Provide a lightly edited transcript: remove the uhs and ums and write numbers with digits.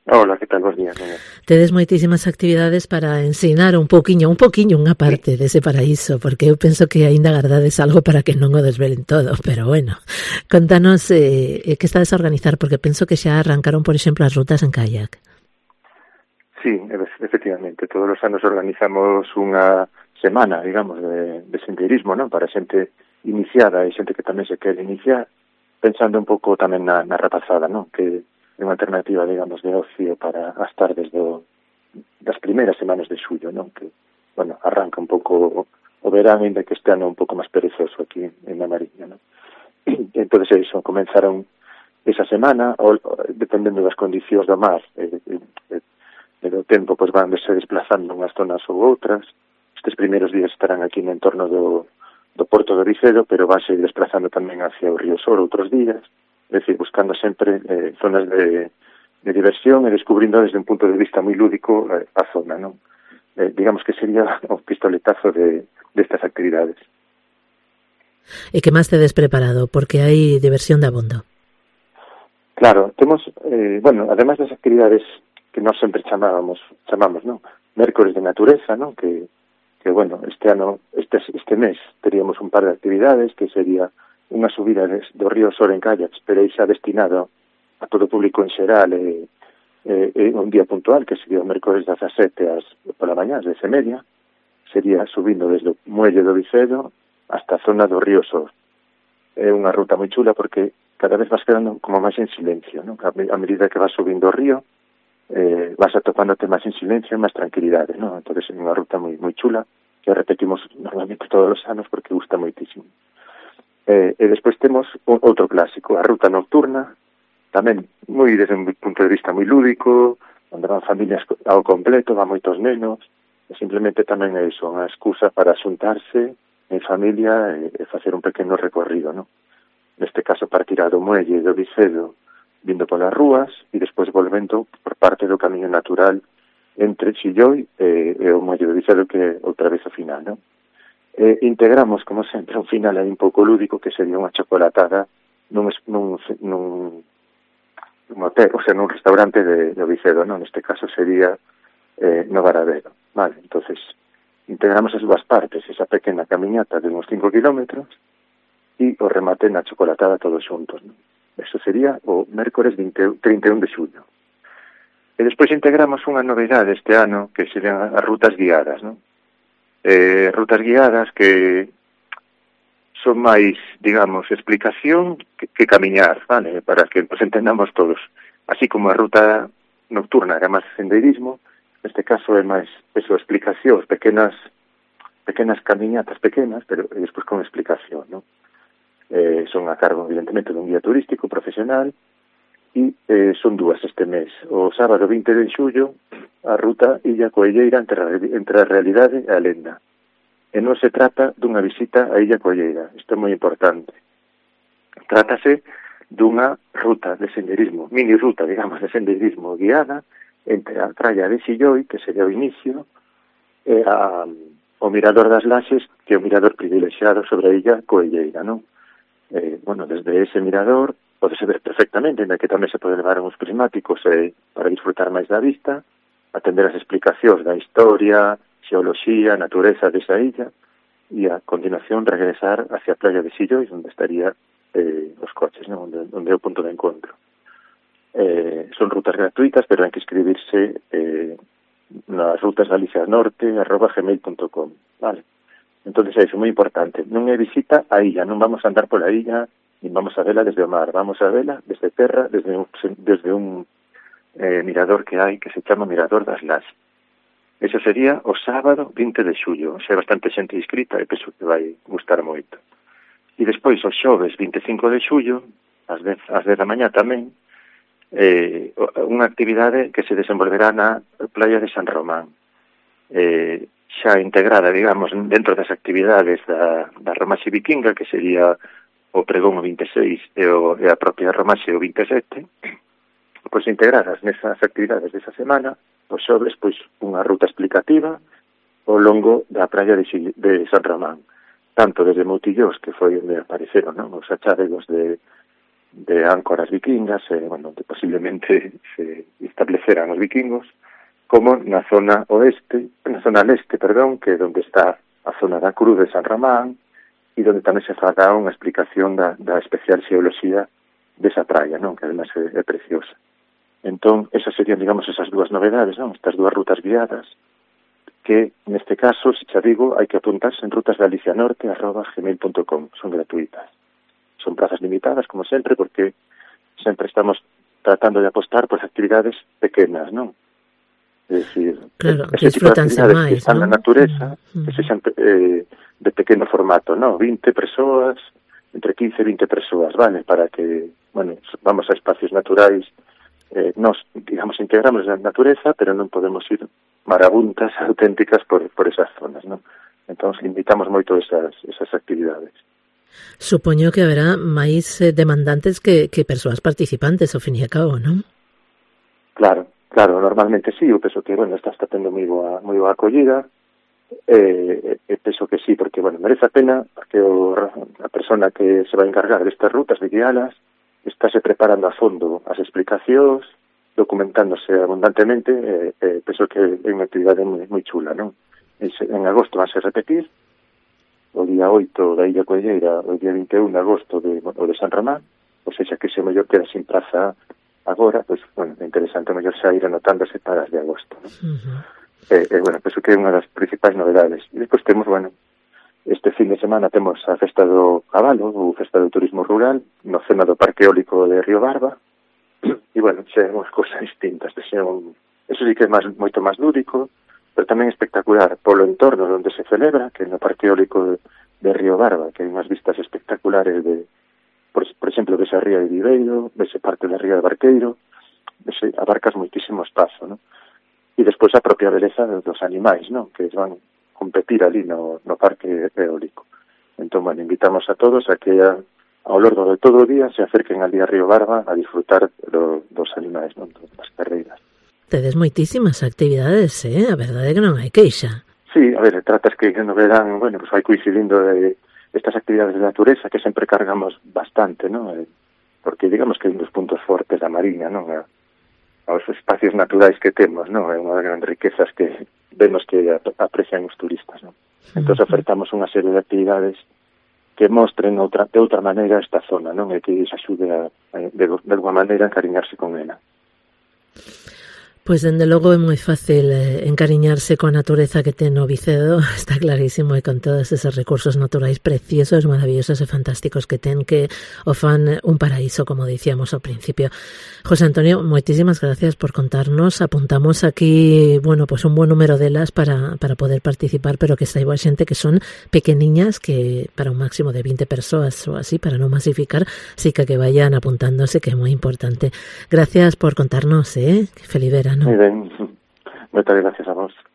Hola, que tal? Bos días, Núñez. Tedes moitísimas actividades para ensinar un poquinho, unha parte dese paraíso, porque eu penso que aínda gardades algo para que non o desvelen todo, pero bueno, contanos que estades a organizar, porque penso que xa arrancaron, por exemplo, as rutas en kayak. Sí, efectivamente, todos os anos organizamos unha semana, digamos, de sendeirismo, non? Para xente iniciada e xente que tamén se quere iniciar, pensando un pouco tamén na rapazada, non? Que é unha alternativa, digamos, de ocio para as tardes das primeiras semanas de xullo, non? Que, bueno, arranca un pouco o verán, ainda que este ano un pouco máis perezoso aquí en a Mariña, non? Entón, eso, comenzaron esa semana, dependendo das condicións do mar, e do tempo, pois van se desplazando unhas zonas ou outras. Estes primeiros días estarán aquí no entorno do Porto de Vicedo, pero van se desplazando tamén hacia o Río Sor outros días, é dicir, buscando sempre zonas de diversión e descubrindo desde un punto de vista moi lúdico a zona, non? Digamos que sería o pistoletazo destas actividades. E que máis tedes preparado, porque hai diversión de abondo. Claro, temos, bueno, además das actividades que nós sempre chamamos, non? Mércores de natureza, non? Que bueno, este ano, este mes, teríamos un par de actividades, que sería unha subida do río Sor en kayaks, pero aí xa destinado a todo o público en xeral, un día puntual, que sería o mércores 17 pola mañá, ás 10:30, sería subindo desde o muelle do Vicedo hasta a zona do río Sor. É unha ruta moi chula porque cada vez vas quedando como máis en silencio, non? A medida que vas subindo o río, vas atopándote máis en silencio e máis tranquilidade, non? Entón é unha ruta moi moi chula que repetimos normalmente todos os anos porque gusta moitísimo. E despois temos outro clásico, a ruta nocturna, tamén moi desde un punto de vista moi lúdico, onde van familias ao completo, van moitos nenos, e simplemente tamén é iso, unha excusa para xuntarse en familia e facer un pequeno recorrido, non? Neste caso partirá do muelle do Vicedo vindo polas rúas e despois volvendo por parte do camiño natural entre Xilloi e o muelle do Vicedo, que é outra vez o final, non? Integramos, como sempre, un final aí un pouco lúdico que sería unha chocolatada nun hotel, o sea, nun restaurante do Vicedo, non? Neste caso sería no Varadero, vale? Entonces, integramos as dúas partes, esa pequena camiñata de uns 5 kilómetros e o remate na chocolatada todos xuntos, non? Eso sería o mércores 31 de xullo. E despois integramos unha novidade este ano que serían as rutas guiadas, non? Rutas guiadas que son máis, digamos, explicación que camiñar, vale? Para que nos entendamos todos. Así como a ruta nocturna era máis sendeirismo, neste caso é máis eso, explicacións, pequenas camiñatas pequenas, pero despois con explicación, non? Son a cargo, evidentemente, dun guía turístico profesional e son dúas este mes. O sábado 20 de xullo, a ruta Illa Coelleira entre a realidade e a lenda. E non se trata dunha visita a Illa Coelleira, isto é moi importante. Trátase dunha ruta de senderismo, mini ruta, digamos, de senderismo guiada entre a praia de Xilloi, que sería o inicio, e o mirador das Laxes, que é o mirador privilexiado sobre a Illa Coelleira, non? Bueno, desde ese mirador podese ver perfectamente, ainda que tamén se pode levar uns prismáticos para disfrutar máis da vista, atender as explicacións da historia, xeoloxía, natureza desa illa, e a continuación regresar hacia a playa de Xilloi, onde estaría os coches, non? Onde é o punto de encontro. Son rutas gratuitas, pero hai que inscribirse nas rutasgalicianorte@gmail.com, vale? Entón, é iso, moi importante. Non é visita á illa, non vamos a andar pola illa, nin vamos a vela desde o mar, vamos a vela desde terra, desde un mirador que hai, que se chama Mirador das Laxes. Eso sería o sábado 20 de xullo. Xa é bastante xente inscrita e penso que vai gustar moito. E despois, o xoves 25 de xullo, ás 10 da mañá tamén, unha actividade que se desenvolverá na playa de San Román. Xa integrada, digamos, dentro das actividades da Romaxe Vikinga, que sería o pregón o 26 e a propia Romaxe o 27, pois integradas nesas actividades desa semana, os xoves, pois, unha ruta explicativa ao longo da praia de San Román, tanto desde Moutillós, que foi onde apareceron, non? Os acharegos de de áncoras vikingas, donde posiblemente se estableceran os vikingos, como na zona leste, que é onde está a zona da Cruz de San Ramán, e onde tamén se fará unha explicación da especial xeoloxía desa praia, non? Que además é preciosa. Entón, esas serían, digamos, esas dúas novedades, non? Estas dúas rutas guiadas, que neste caso, se xa digo, hai que apuntarse en rutasgalicianorte@gmail.com, son gratuitas. Son plazas limitadas, como sempre, porque sempre estamos tratando de apostar por actividades pequenas, non? É dicir, claro, ese tipo de actividades máis, que están non? na natureza, que sexan de pequeno formato, non? 20 persoas, entre 15 e 20 persoas, vale? Para que, vamos a espacios naturais, nos, digamos, integramos na natureza, pero non podemos ir marabuntas auténticas por esas zonas, non? Entón, limitamos moito esas actividades. Supoño que haberá máis demandantes que persoas participantes, ao fin e a cabo, non? Claro, normalmente sí, eu penso que, está tendo moi boa acollida, penso que sí, porque, merece a pena, porque a persona que se vai encargar destas rutas de guialas estáse preparando a fondo as explicacións, documentándose abundantemente, penso que é unha actividade moi chula, non? En agosto vanse repetir, o día 8 da Illa Coelleira, o día 21 de agosto o de San Ramán, ou seja, que se mellor queda sin praza agora, pois, é interesante mellor xa ir anotándose para as de agosto, non? Penso que é unha das principais novedades. E depois temos, este fin de semana temos a Festa do Cabalo, ou Festa do Turismo Rural, no cena do Parque Eólico de Río Barba, e, xa é unhas cousas distintas, eso sí que é moito máis lúdico, pero tamén espectacular polo entorno onde se celebra, que é no Parque Eólico de Río Barba, que hai unhas vistas espectaculares por exemplo, desa ría de Viveiro, dese parte da ría de Barqueiro, abarcas moitísimo espazo, non? E despois a propia beleza dos animais, non? Que van competir ali no Parque Eólico. Entón, invitamos a todos a que ao longo de todo o día se acerquen ali a Río Barba a disfrutar dos animais, non? Das carreiras. Tedes moitísimas actividades, a verdade é que non hai queixa. Sí, tratas que no verán, vai coincidindo estas actividades de natureza que sempre cargamos bastante, non? Porque digamos que é un dos puntos fortes da Mariña, non? Aos espacios naturais que temos, non? É unha das grandes riquezas que vemos que aprecian os turistas, non? Entón ofertamos unha serie de actividades que mostren de outra maneira esta zona, non? E que se axude de alguma maneira a encariñarse con ela. Pois, dende logo, é moi fácil encariñarse coa natureza que ten o Vicedo, está clarísimo, e con todos esos recursos naturais preciosos, maravillosos e fantásticos que ten, que o fan un paraíso, como dicíamos ao principio. José Antonio, moitísimas gracias por contarnos. Apuntamos aquí, un bon número delas para poder participar, pero que saiba a xente que son pequeniñas, que para un máximo de 20 persoas ou así, para non masificar, sí que vayan apuntándose, que é moi importante. Gracias por contarnos, que feliz verano. Moi ben, moitas gracias a vos.